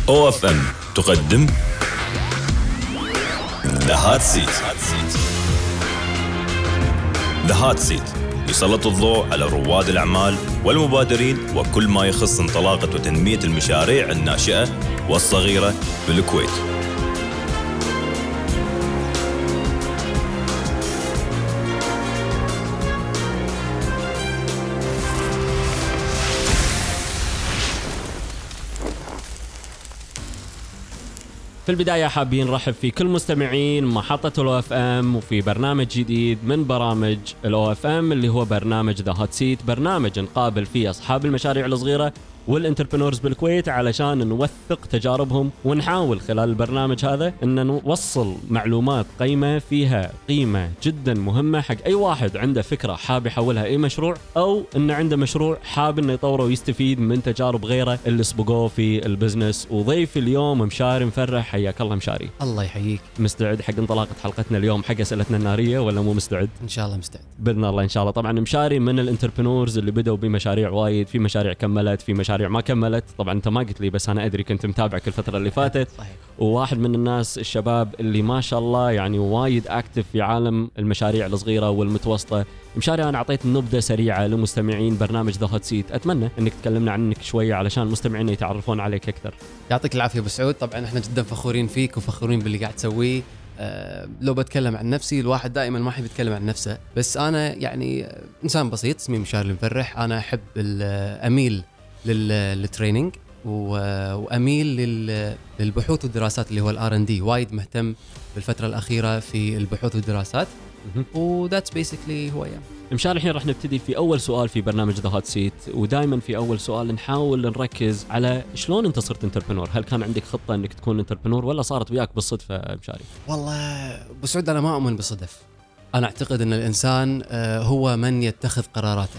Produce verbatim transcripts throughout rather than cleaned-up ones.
أو إف إم تقدم The Hot Seat. The Hot Seat يسلط الضوء على رواد الأعمال والمبادرين وكل ما يخص انطلاقة وتنمية المشاريع الناشئة والصغيرة بالكويت. في البداية حابين نرحب في كل مستمعين محطة الأو إف إم وفي برنامج جديد من برامج الأو إف إم اللي هو برنامج The Hot Seat، برنامج نقابل فيه أصحاب المشاريع الصغيرة والانتربرنورز بالكويت علشان نوثق تجاربهم، ونحاول خلال البرنامج هذا أن نوصل معلومات قيمة فيها قيمة جدا مهمة حق أي واحد عنده فكرة حاب يحولها أي مشروع، أو أنه عنده مشروع حاب أنه يطوره ويستفيد من تجارب غيره اللي سبقوه في البزنس. وضيف اليوم مشاري مفرح، حياك الله مشاري. الله يحييك. مستعد حق انطلاقة حلقتنا اليوم حق أسئلتنا النارية ولا مو مستعد؟ إن شاء الله مستعد بإذن الله إن شاء الله. طبعا مشاري من الانتربرنورز اللي بدأوا بمشاريع وايد، في مشاريع كملت، في مشاريع ما كملت. طبعا انت ما قلت لي بس انا ادري، كنت متابعك الفتره اللي فاتت. صحيح. وواحد من الناس الشباب اللي ما شاء الله يعني وايد اكتف في عالم المشاريع الصغيره والمتوسطه. مشاري انا اعطيت نبذه سريعه لمستمعين برنامج ذا هوت سيت، اتمنى انك تكلمنا عنك شويه علشان المستمعين يتعرفون عليك اكثر. يعطيك العافيه ابو سعود. طبعا احنا جدا فخورين فيك وفخورين باللي قاعد تسويه. أه لو بتكلم عن نفسي، الواحد دائما ما يحب يتكلم عن نفسه، بس انا يعني انسان بسيط اسمي مشاري المفرح. انا احب اميل للتريننج واميل للبحوث والدراسات اللي هو الار ان دي. وايد مهتم بالفتره الاخيره في البحوث والدراسات، وذاتس بيسكلي هو يعني. مشاري الحين راح نبتدي في اول سؤال في برنامج ذا هوت سيت، ودائما في اول سؤال نحاول نركز على شلون انت صرت انتربرنور. هل كان عندك خطه انك تكون انتربرنور ولا صارت وياك بالصدفه مشاري؟ والله ابو سعود انا ما اؤمن بالصدف. انا اعتقد ان الانسان هو من يتخذ قراراته،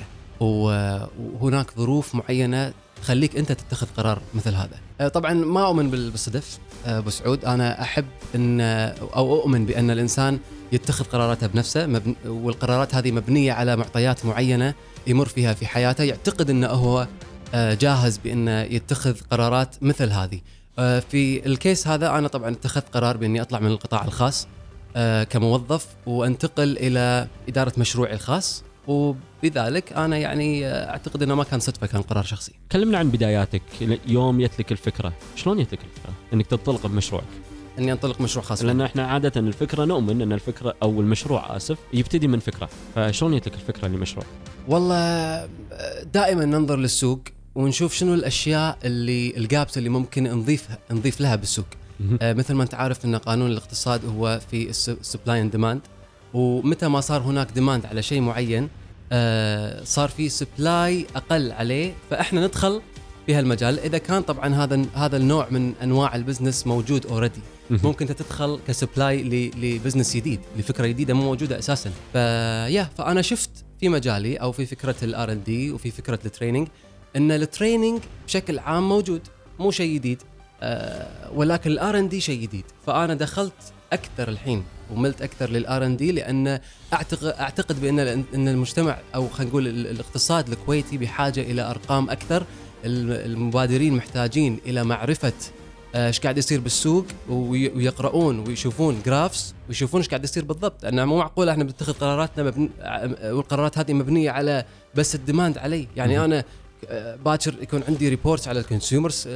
وهناك ظروف معينه تخليك أنت تتخذ قرار مثل هذا. طبعا ما أؤمن بالصدف أبو سعود. أنا أحب أن أو أؤمن بأن الإنسان يتخذ قراراته بنفسه، مبن... والقرارات هذه مبنية على معطيات معينة يمر فيها في حياته، يعتقد أنه هو جاهز بأنه يتخذ قرارات مثل هذه. في الكيس هذا أنا طبعا اتخذت قرار بأني أطلع من القطاع الخاص كموظف وأنتقل إلى إدارة مشروعي الخاص، وبذلك أنا يعني أعتقد أنه ما كان صدفة، كان قرار شخصي. كلمنا عن بداياتك. يوم يتلك الفكرة، شلون يتلك الفكرة أنك تنطلق بمشروعك؟ أني أنطلق مشروع خاص، لأن إحنا عادة الفكرة نؤمن أن الفكرة أو المشروع آسف يبتدي من فكرة، فشلون يتلك الفكرة لمشروع؟ والله دائما ننظر للسوق ونشوف شنو الأشياء اللي الجابس اللي ممكن نضيفها نضيف لها بالسوق. آه مثل ما أنت عارف أن قانون الاقتصاد هو في السبلاي اند ديماند، ومتى ما صار هناك ديماند على شيء معين آه صار في سبلاي أقل عليه، فإحنا ندخل في هالمجال. إذا كان طبعا هذا هذا النوع من أنواع البزنس موجود أوريدي، ممكن تدخل كسبلاي لبزنس جديد، لفكرة جديدة مو موجودة أساسا. فيا فأنا شفت في مجالي أو في فكرة الار ان دي وفي فكرة التريننج إن التريننج بشكل عام موجود، مو شيء جديد، آه ولكن الار ان دي شيء جديد. فأنا دخلت أكثر الحين وملت أكثر للآر إن دي، لأن أعتقد أعتقد بأن إن المجتمع أو خلينا نقول الاقتصاد الكويتي بحاجة إلى أرقام أكثر. المبادرين محتاجين إلى معرفة إيش قاعد يصير بالسوق، ويقرؤون ويشوفون جرافس ويشوفون إيش قاعد يصير بالضبط. أنا مو معقول إحنا بنتخذ قراراتنا مبن... والقرارات هذه مبنية على بس الديماند علي. يعني أنا باكر يكون عندي ريبورتس على الكونسيومرز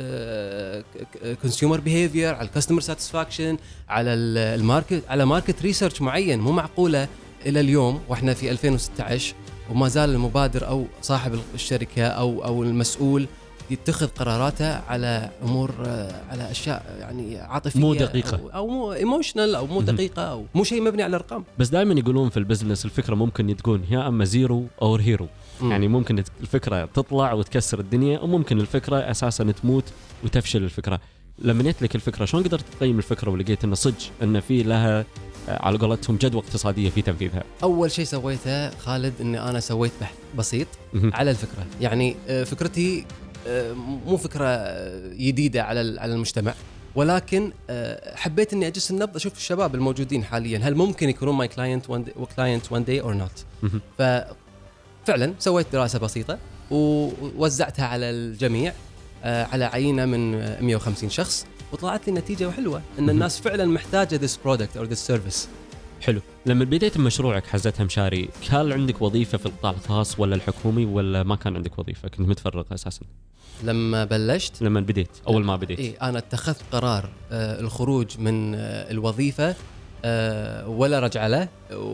كونسيومر بيهيفير، على الكاستمر ساتسفاكشن، على الماركت، على ماركت ريسيرش معين. مو معقوله الى اليوم واحنا في ألفين وستة عشر وما زال المبادر او صاحب الشركه او او المسؤول يتخذ قراراته على امور، على اشياء يعني عاطفيه مو دقيقه او, أو مو ايموشنال او مو دقيقه او مو شيء مبني على ارقام. بس دائما يقولون في البزنس الفكره ممكن تكون يا اما زيرو او هيرو. يعني ممكن الفكرة تطلع وتكسر الدنيا، وممكن الفكرة أساساً تموت وتفشل الفكرة. لما يتلك الفكرة شلون قدرت تقيم الفكرة ولقيت إن صدق إن في لها على قولتهم جدوى اقتصادية في تنفيذها؟ أول شيء سويته خالد إني أنا سويت بحث بسيط على الفكرة. يعني فكرتي مو فكرة جديدة على على المجتمع، ولكن حبيت إني أجلس النبض أشوف الشباب الموجودين حالياً هل ممكن يكونون ماي كلاينت وكلاينت وان داي أور نوت. ف فعلا سويت دراسة بسيطة ووزعتها على الجميع، آه على عينه من مئة وخمسين شخص، وطلعت لي نتيجه حلوه ان الناس فعلا محتاجه this product or this service. حلو. لما بديت مشروعك حزتها مشاري، كان عندك وظيفه في القطاع الخاص ولا الحكومي، ولا ما كان عندك وظيفه، كنت متفرغ اساسا؟ لما بلشت لما بديت اول ما بديت إيه انا اتخذت قرار آه الخروج من آه الوظيفه آه ولا رجع له،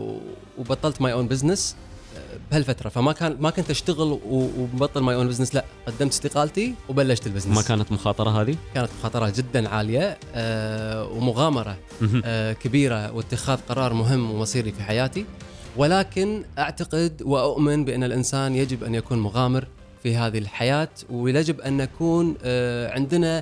وبطلت ماي اون بزنس بهالفتره. فما كان ما كنت اشتغل وبطل ماي اون بزنس، لا قدمت استقالتي وبلشت البزنس. ما كانت مخاطره هذه؟ كانت مخاطره جدا عاليه آه ومغامره آه كبيره، واتخاذ قرار مهم ومصيري في حياتي. ولكن اعتقد واؤمن بان الانسان يجب ان يكون مغامر في هذه الحياه، ويجب ان نكون آه عندنا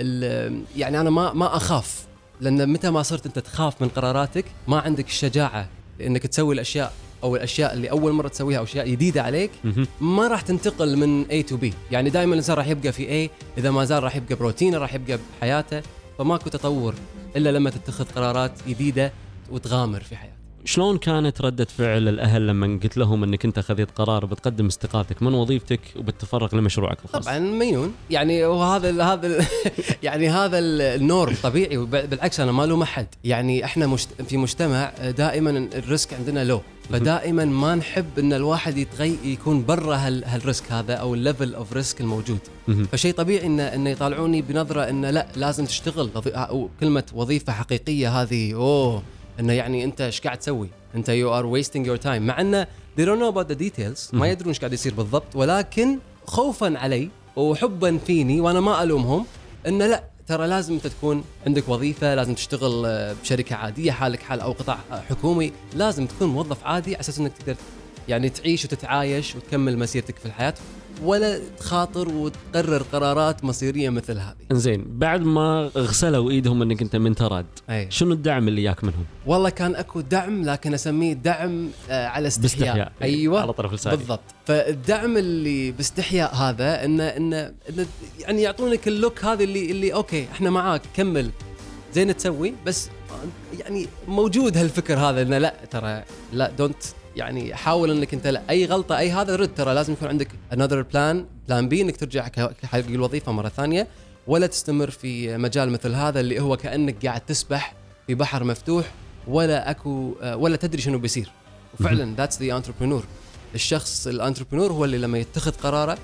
يعني انا ما ما اخاف، لان متى ما صرت انت تخاف من قراراتك ما عندك الشجاعه لانك تسوي الاشياء او الاشياء اللي اول مره تسويها او اشياء جديده عليك، ما راح تنتقل من A to B. يعني دائما الانسان راح يبقى في A، اذا ما زال راح يبقى بروتينه، راح يبقى بحياته، فماكو تطور الا لما تتخذ قرارات جديده وتغامر في حياتك. شلون كانت ردة فعل الأهل لما قلت لهم أنك أنت خذيت قرار بتقدم استقالتك من وظيفتك وبتتفرغ لمشروعك الخاص؟ طبعا مجنون يعني، وهذا هذا يعني هذا النور طبيعي، بالعكس أنا ما له محد. يعني إحنا مشت... في مجتمع دائما الريسك عندنا لو، فدائما ما نحب أن الواحد يتغي يكون برا هال... هالريسك هذا أو الليفل أوف ريسك الموجود. فشيء طبيعي إن إن يطالعوني بنظرة إن لا لازم تشتغل، أو كلمة وظيفة حقيقية هذه أوه إنه يعني أنت إيش قاعد تسوي؟ أنت you are wasting your time. مع إنه they don't know about the details، ما يدرون إيش قاعد يصير بالضبط، ولكن خوفاً علي وحباً فيني وأنا ما ألومهم إنه لا ترى لازم أنت تكون عندك وظيفة، لازم تشتغل بشركة عادية حالك حال أو قطاع حكومي، لازم تكون موظف عادي على أساس إنك تقدر يعني تعيش وتتعايش وتكمل مسيرتك في الحياة، ولا تخاطر وتقرر قرارات مصيرية مثل هذه. إنزين، بعد ما غسلوا إيدهم إنك أنت من تراد، أي. شنو الدعم اللي ياك منهم؟ والله كان أكو دعم، لكن أسميه دعم آه على استحياء. باستحياء. أيوة على طرف لساني. بالضبط. فالدعم اللي باستحياء هذا إنه إنه إن يعني يعطونك اللوك هذا اللي اللي أوكي إحنا معاك كمل زين تسوي، بس يعني موجود هالفكر هذا إنه لا ترى لا دونت يعني حاول انك انت لا اي غلطه اي هذا رد، ترى لازم يكون عندك another plan plan B انك ترجع حق الوظيفه مره ثانيه، ولا تستمر في مجال مثل هذا اللي هو كانك قاعد تسبح في بحر مفتوح ولا اكو ولا تدري شنو بيصير. وفعلا that's the entrepreneur. الشخص الانتربرنور هو اللي لما يتخذ قراره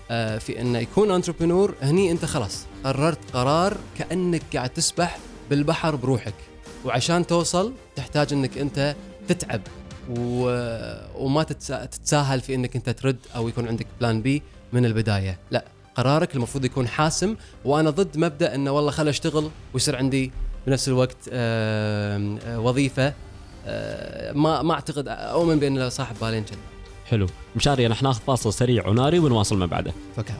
في انه يكون انتربرنور، هني انت خلاص قررت قرار كانك قاعد تسبح بالبحر بروحك، وعشان توصل تحتاج انك انت تتعب و... وما تتساهل في انك انت ترد او يكون عندك بلان بي من البدايه. لا، قرارك المفروض يكون حاسم. وانا ضد مبدا انه والله خل اشتغل ويصير عندي بنفس الوقت آآ آآ وظيفه. آآ ما ما اعتقد اؤمن بان صاحب بالين جد. حلو مشاري، انا حناخذ فاصل سريع وناري ونواصل ما بعده. فكر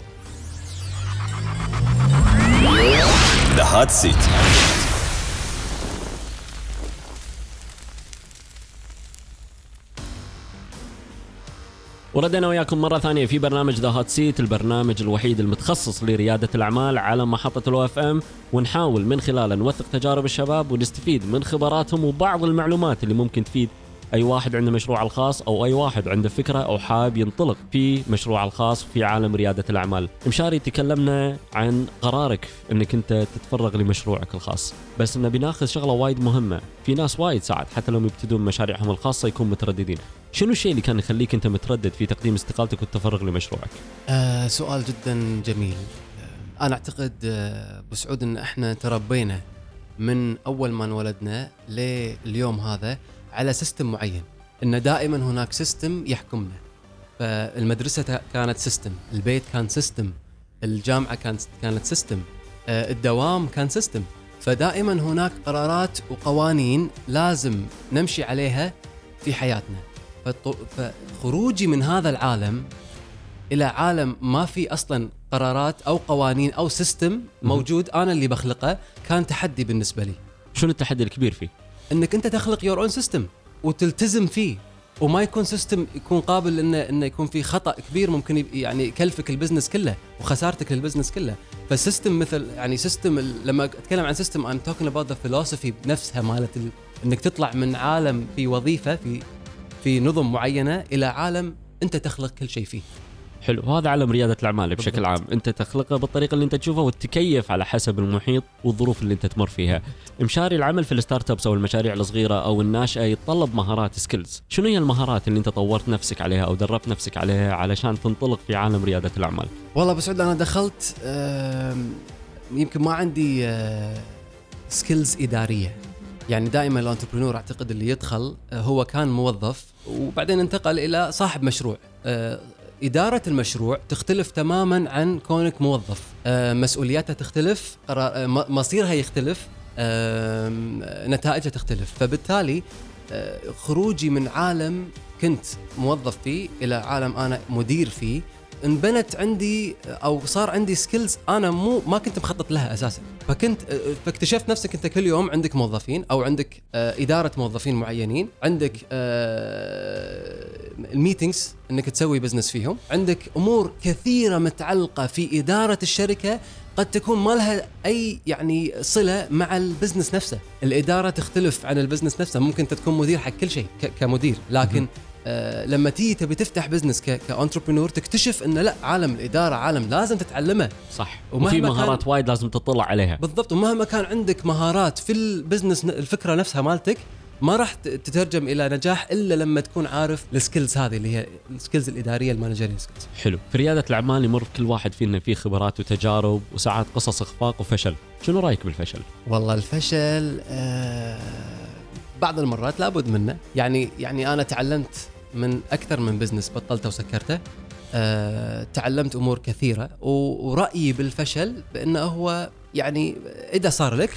The Hot Seat. وردنا وياكم مرة ثانية في برنامج ذا هات سيت، البرنامج الوحيد المتخصص لريادة الأعمال على محطة الأو اف ام، ونحاول من خلاله نوثق تجارب الشباب ونستفيد من خبراتهم وبعض المعلومات اللي ممكن تفيد أي واحد عنده مشروع الخاص أو أي واحد عنده فكرة أو حاب ينطلق في مشروع الخاص في عالم ريادة الأعمال. مشاري، تكلمنا عن قرارك أنك أنت تتفرغ لمشروعك الخاص، بس إنه بناخذ شغلة وايد مهمة. في ناس وايد ساعات حتى لو يبتدون مشاريعهم الخاصة يكون مترددين. شنو الشيء اللي كان يخليك أنت متردد في تقديم استقالتك والتفرغ لمشروعك؟ آه سؤال جدا جميل. آه أنا أعتقد آه بسعود أن إحنا تربينا من أول ما انولدنا لليوم هذا على سيستم معين، إن دائما هناك سيستم يحكمنا. فالمدرسة كانت سيستم، البيت كان سيستم، الجامعة كانت كانت سيستم، آه الدوام كان سيستم. فدائما هناك قرارات وقوانين لازم نمشي عليها في حياتنا. فخروجي من هذا العالم إلى عالم ما في أصلاً قرارات أو قوانين أو سيستم موجود أنا اللي بخلقه، كان تحدي بالنسبة لي. شنو التحدي الكبير فيه؟ إنك أنت تخلق your own system وتلتزم فيه، وما يكون سيستم يكون قابل إنه إنه يكون فيه خطأ كبير ممكن يعني يكلفك البزنس كله وخسارتك للبزنس كله. فالسيستم مثل يعني سيستم، لما أتكلم عن سيستم I'm talking about the philosophy بنفسها مالت ال... إنك تطلع من عالم في وظيفة في في نظم معينة إلى عالم أنت تخلق كل شيء فيه. حلو. وهذا علم ريادة الأعمال بشكل بالضبط. عام، أنت تخلقه بالطريقة اللي أنت تشوفها وتتكيف على حسب المحيط والظروف اللي أنت تمر فيها. مشاري، العمل في الستارت ابس أو المشاريع الصغيرة أو الناشئة يتطلب مهارات سكيلز، شنو هي المهارات اللي أنت طورت نفسك عليها أو دربت نفسك عليها علشان تنطلق في عالم ريادة الأعمال؟ والله بسعود أنا دخلت يمكن ما عندي سكيلز إدارية، يعني دائما الانتربرنور اعتقد اللي يدخل هو كان موظف وبعدين انتقل الى صاحب مشروع. إدارة المشروع تختلف تماما عن كونك موظف، مسؤولياتها تختلف، مصيرها يختلف، نتائجها تختلف. فبالتالي خروجي من عالم كنت موظف فيه الى عالم انا مدير فيه انبنت عندي او صار عندي سكيلز انا مو ما كنت مخطط لها اساسا. فكنت فاكتشفت نفسك انت كل يوم عندك موظفين او عندك اداره موظفين معينين، عندك الميتينجز انك تسوي بزنس فيهم، عندك امور كثيره متعلقه في اداره الشركه قد تكون ما لها اي يعني صله مع البزنس نفسه. الاداره تختلف عن البزنس نفسه، ممكن تكون مدير حق كل شيء كمدير، لكن آه لما تيجي تبي تفتح بزنس كأنتربرنور تكتشف ان لا، عالم الاداره عالم لازم تتعلمه. صح. وفي مهارات وايد لازم تطلع عليها. بالضبط. ومهما كان عندك مهارات في البزنس الفكره نفسها مالتك ما راح تترجم الى نجاح الا لما تكون عارف السكيلز هذه اللي هي السكيلز الاداريه المانجيريال سكيلز. حلو. في رياده الاعمال يمر كل واحد فينا فيه خبرات وتجارب وساعات قصص اخفاق وفشل، شنو رايك بالفشل؟ والله الفشل آه بعض المرات لابد منه. يعني يعني انا تعلمت من أكثر من بزنس بطلته وسكرته، أه، تعلمت أمور كثيرة، ورأيي بالفشل بأنه هو يعني إذا صار لك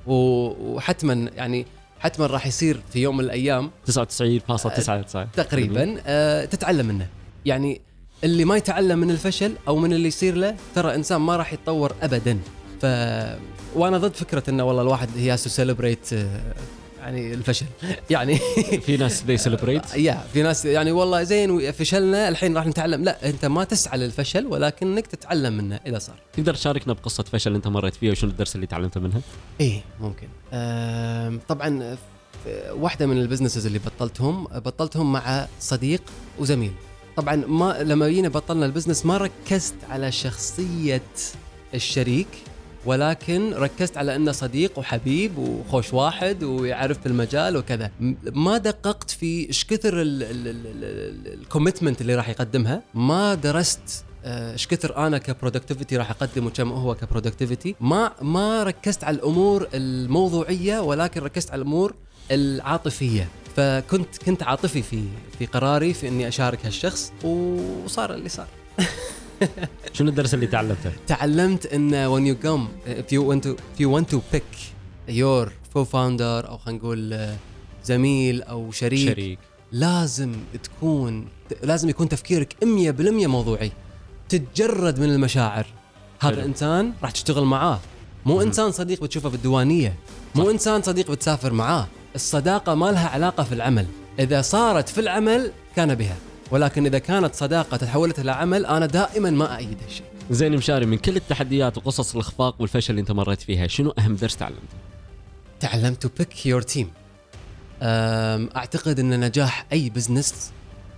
وحتما يعني حتما راح يصير في يوم من الأيام تسعة وتسعين فاصلة تسعة تسعة تقريبا، أه، تتعلم منه. يعني اللي ما يتعلم من الفشل أو من اللي يصير له ترى إنسان ما راح يتطور أبدا. ف وأنا ضد فكرة إنه والله الواحد هي to celebrate يعني الفشل. يعني في ناس they celebrate، يا في ناس يعني والله زين فشلنا الحين راح نتعلم. لا، انت ما تسعى للفشل ولكنك تتعلم منه اذا صار. تقدر تشاركنا بقصه فشل انت مريت فيها وشنو الدرس اللي تعلمته منها؟ ايه ممكن. طبعا واحده من البزنسز اللي بطلتهم بطلتهم مع صديق وزميل. طبعا ما لما جينا بطلنا البزنس ما ركزت على شخصيه الشريك، ولكن ركزت على أنه صديق وحبيب وخوش واحد ويعرف في المجال وكذا. ما دققت في إيش كثر الكوميتمنت اللي راح يقدمها، ما درست إيش كثر أنا كبرودكتيفيتي راح أقدم وكم هو كبرودكتيفيتي. ما ما ركزت على الأمور الموضوعية ولكن ركزت على الأمور العاطفية. فكنت كنت عاطفي في في قراري في إني أشارك هالشخص وصار اللي صار. شنو الدرس اللي تعلمته؟ تعلمت إن when you come if you want to if you want to pick your co-founder أو خلينا نقول زميل أو شريك, شريك لازم تكون لازم يكون تفكيرك مية بالمية موضوعي، تتجرد من المشاعر. هذا حلو. إنسان راح تشتغل معاه، مو م- إنسان صديق بتشوفه في الديوانية، مو صح. إنسان صديق بتسافر معاه. الصداقة ما لها علاقة في العمل، إذا صارت في العمل كان بها، ولكن إذا كانت صداقة تحولت إلى عمل أنا دائما ما أعيد هالشيء. زين مشاري، من كل التحديات وقصص الإخفاق والفشل اللي أنت مريت فيها شنو أهم درس تعلمته؟ تعلمت to pick your team. أعتقد أن نجاح أي بزنس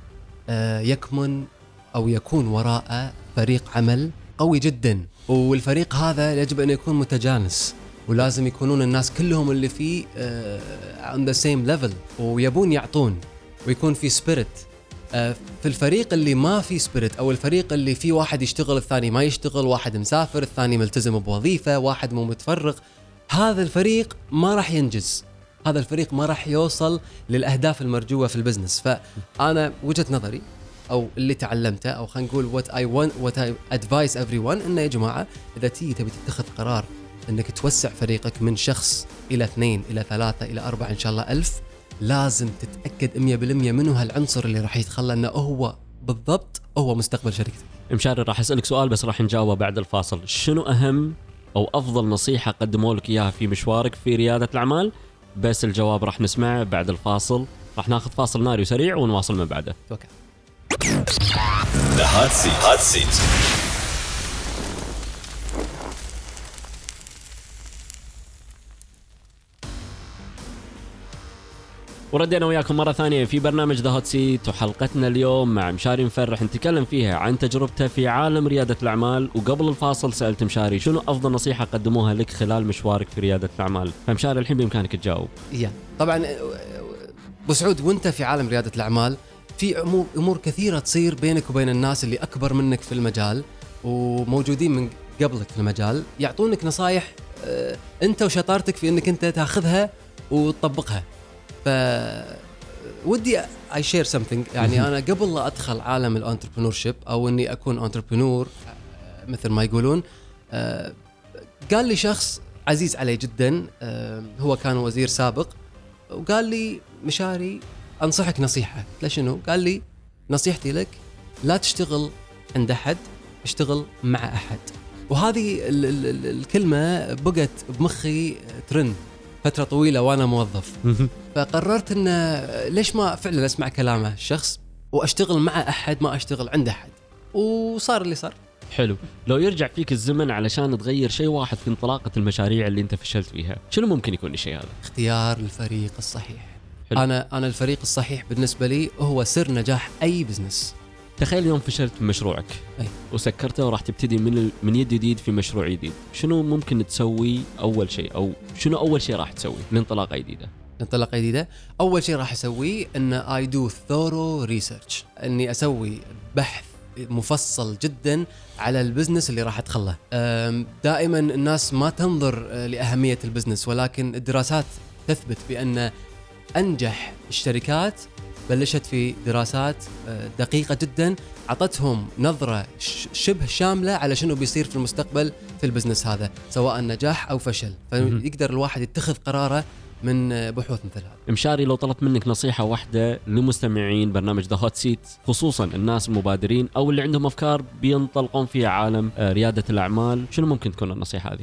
يكمن أو يكون وراء فريق عمل قوي جدا، والفريق هذا يجب أن يكون متجانس، ولازم يكونون الناس كلهم اللي فيه on the same level ويبون يعطون، ويكون في spirit. في الفريق اللي ما في سبيريت أو الفريق اللي فيه واحد يشتغل الثاني ما يشتغل، واحد مسافر الثاني ملتزم بوظيفة، واحد مو متفرغ، هذا الفريق ما راح ينجز، هذا الفريق ما راح يوصل للأهداف المرجوة في البزنس. فأنا وجهة نظري أو اللي تعلمته أو خلينا نقول what I want what I advise everyone إنه يا جماعة إذا تيجي تبي تتخذ قرار إنك توسع فريقك من شخص إلى اثنين إلى ثلاثة إلى أربعة إن شاء الله ألف، لازم تتأكد مية بالمية منه هالعنصر اللي راح يتخلى أنه هو بالضبط هو مستقبل شركتك. مشاري، راح أسألك سؤال بس راح نجاوبه بعد الفاصل. شنو أهم أو أفضل نصيحة قدموا لك إياها في مشوارك في ريادة الأعمال؟ بس الجواب راح نسمعه بعد الفاصل. راح ناخذ فاصل ناري وسريع ونواصل من بعده. توكل. The hot seat. Hot seat. وردينا وياكم مرة ثانية في برنامج ذا هوت سيت، وحلقتنا اليوم مع مشاري مفرح نتكلم فيها عن تجربته في عالم ريادة الأعمال. وقبل الفاصل سألت مشاري شنو أفضل نصيحة قدموها لك خلال مشوارك في ريادة الأعمال، فمشاري الحين بإمكانك تجاوب. يا طبعا أبو سعود، وانت في عالم ريادة الأعمال في أمور, أمور كثيرة تصير بينك وبين الناس اللي أكبر منك في المجال وموجودين من قبلك في المجال، يعطونك نصايح اه انت وشطارتك في انك انت تاخذها وتطبقها. ف ودي I share something. يعني أنا قبل لا أدخل عالم الانتربرنورشيب أو إني أكون انتربرنور مثل ما يقولون، آه قال لي شخص عزيز علي جدا، آه هو كان وزير سابق، وقال لي مشاري أنصحك نصيحة. قلت له شنو؟ قال لي نصيحتي لك لا تشتغل عند أحد، اشتغل مع أحد. وهذه ال- ال- ال- الكلمة بقت بمخي ترند فترة طويلة وأنا موظف. فقررت إن ليش ما فعلا أسمع كلامه الشخص وأشتغل مع أحد، ما أشتغل عند أحد، وصار اللي صار. حلو. لو يرجع فيك الزمن علشان تغير شيء واحد في انطلاقة المشاريع اللي انت فشلت فيها، شنو ممكن يكون الشيء هذا؟ اختيار الفريق الصحيح. حلو. أنا أنا الفريق الصحيح بالنسبة لي هو سر نجاح أي بزنس. تخيل يوم فشلت بمشروعك أي. وسكرته وراح تبتدي من ال... من يد جديد في مشروع جديد، شنو ممكن تسوي أول شيء، أو شنو أول شيء راح تسوي لانطلاقة جديدة؟ انطلاقة جديدة أول شيء راح أسويه إن I do thorough research، إني أسوي بحث مفصل جدا على البزنس اللي راح أدخله. دائما الناس ما تنظر لأهمية البزنس، ولكن الدراسات تثبت بأن أنجح الشركات بلشت في دراسات دقيقة جدا، عطتهم نظرة شبه شاملة على شنو بيصير في المستقبل في البزنس هذا، سواء نجاح أو فشل، فيقدر الواحد يتخذ قراره من بحوث مثل هذا. مشاري، لو طلبت منك نصيحة واحدة لمستمعين برنامج ذا هوت سيت، خصوصا الناس المبادرين أو اللي عندهم أفكار بينطلقون في عالم ريادة الأعمال، شنو ممكن تكون النصيحة هذه؟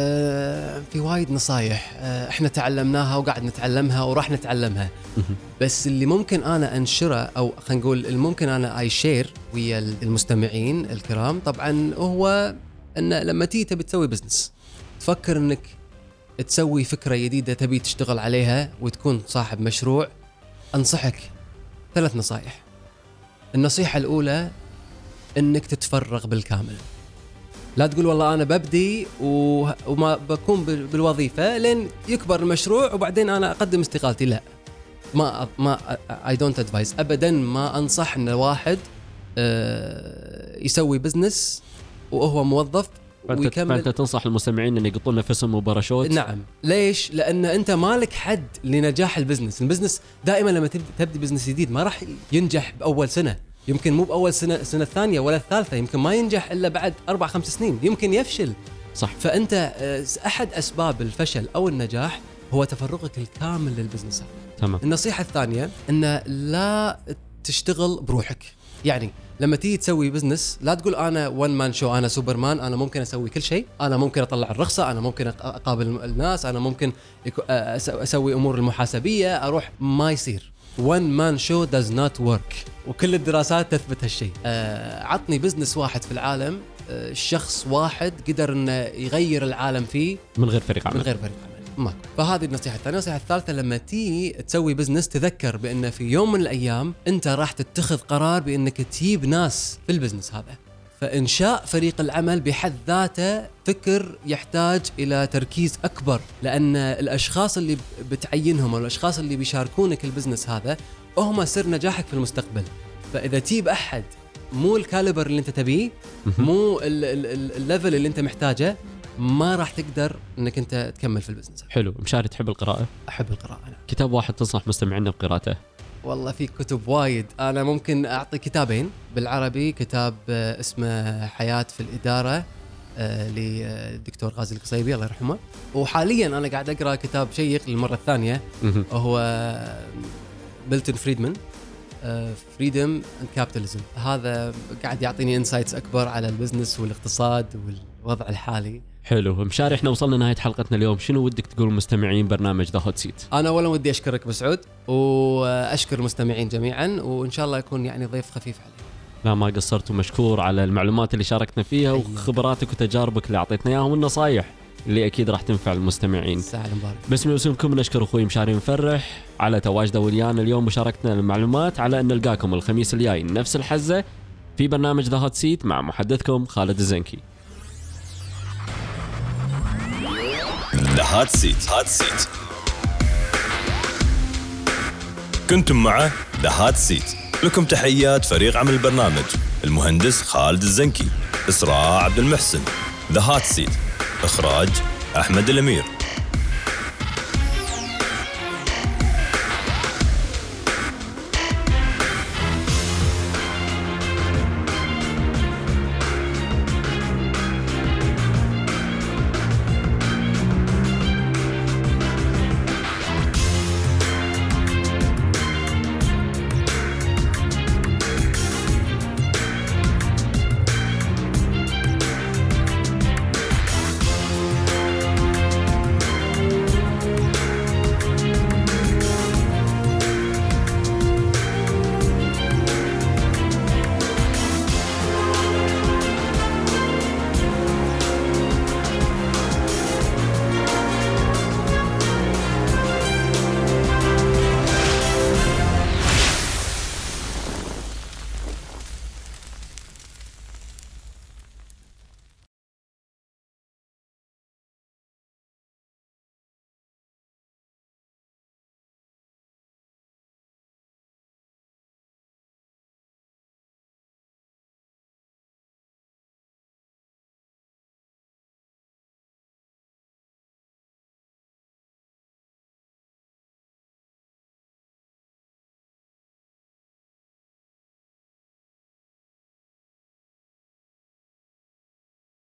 أه في وايد نصايح أه احنا تعلمناها وقاعد نتعلمها وراح نتعلمها، بس اللي ممكن أنا أنشره أو خلينا نقول اللي ممكن أنا أي شير ويا المستمعين الكرام، طبعا هو أن لما تيجي تبي تسوي بزنس، تفكر أنك تسوي فكرة جديدة تبي تشتغل عليها وتكون صاحب مشروع، أنصحك ثلاث نصائح. النصيحة الأولى أنك تتفرغ بالكامل. لا تقول والله أنا ببدي وما بكون بالوظيفة لين يكبر المشروع وبعدين أنا أقدم استقالتي. لا، ما ما I don't advise أبدا. ما أنصح أن واحد يسوي بزنس وهو موظف ويكمل. فأنت تنصح المستمعين أن يقطون نفسهم وباراشوت؟ نعم. ليش؟ لأن أنت مالك حد لنجاح البزنس. البزنس دائما لما تبدي بزنس جديد ما راح ينجح بأول سنة، يمكن مو بأول سنة السنة الثانية ولا الثالثة، يمكن ما ينجح إلا بعد أربع خمس سنين، يمكن يفشل. صح. فأنت أحد أسباب الفشل أو النجاح هو تفرغك الكامل للبزنس. تمام. النصيحة الثانية أن لا تشتغل بروحك. يعني لما تيجي تسوي بزنس لا تقول أنا وان مان شو، أنا سوبرمان، أنا ممكن أسوي كل شيء، أنا ممكن أطلع الرخصة، أنا ممكن أقابل الناس، أنا ممكن أسوي أمور المحاسبية، أروح. ما يصير. وان مان شو does not work، وكل الدراسات تثبت هالشيء. عطني بزنس واحد في العالم، شخص واحد قدر إنه يغير العالم فيه من غير فريق عمل. من غير فريق عمل. ما. فهذه النصيحة الثانية. النصيحة الثالثة، لما تيجي تسوي بزنس تذكر بأن في يوم من الأيام أنت راح تتخذ قرار بأنك تجيب ناس في البزنس هذا. فإنشاء فريق العمل بحد ذاته فكر يحتاج إلى تركيز أكبر، لأن الأشخاص اللي بتعينهم والأشخاص اللي بيشاركونك البزنس هذا هم سر نجاحك في المستقبل. فإذا تجيب أحد مو الكاليبر اللي أنت تبيه، مو الليفل اللي أنت محتاجه، ما راح تقدر انك انت تكمل في البزنس. حلو. مشاري، تحب القراءة؟ احب القراءة. أنا. كتاب واحد تنصح مستمعينا بقراءته؟ والله في كتب وايد. انا ممكن اعطي كتابين بالعربي. كتاب اسمه حياة في الإدارة للدكتور غازي القصيبي الله يرحمه، وحاليا انا قاعد اقرا كتاب شيق للمرة الثانية وهو ميلتون فريدمان، فريدم اند كابيتاليزم. هذا قاعد يعطيني انسايتس اكبر على البزنس والاقتصاد والوضع الحالي. حلو. مشاري، احنا وصلنا نهاية حلقتنا اليوم، شنو ودك تقول للمستمعين برنامج ذا هوت سيت؟ انا اولا ودي اشكرك بسعود، واشكر المستمعين جميعا، وان شاء الله يكون يعني ضيف خفيف عليهم. لا، ما قصرت، ومشكور على المعلومات اللي شاركتنا فيها وخبراتك وتجاربك اللي اعطيتنا اياها والنصايح اللي أكيد راح تنفع المستمعين. سهل مبارك. باسم وسمكم نشكر أخوي مشاري مفرح على تواجده ويانا اليوم مشاركتنا المعلومات، على أن نلقاكم الخميس الجاي نفس الحزة في برنامج ذا هوت سيت مع محدثكم خالد الزنكي. ذا هوت سيت. هوت سيت كنتم مع ذا هوت سيت. لكم تحيات فريق عمل البرنامج: المهندس خالد الزنكي، إسراء عبد المحسن. ذا هوت سيت إخراج أحمد الأمير.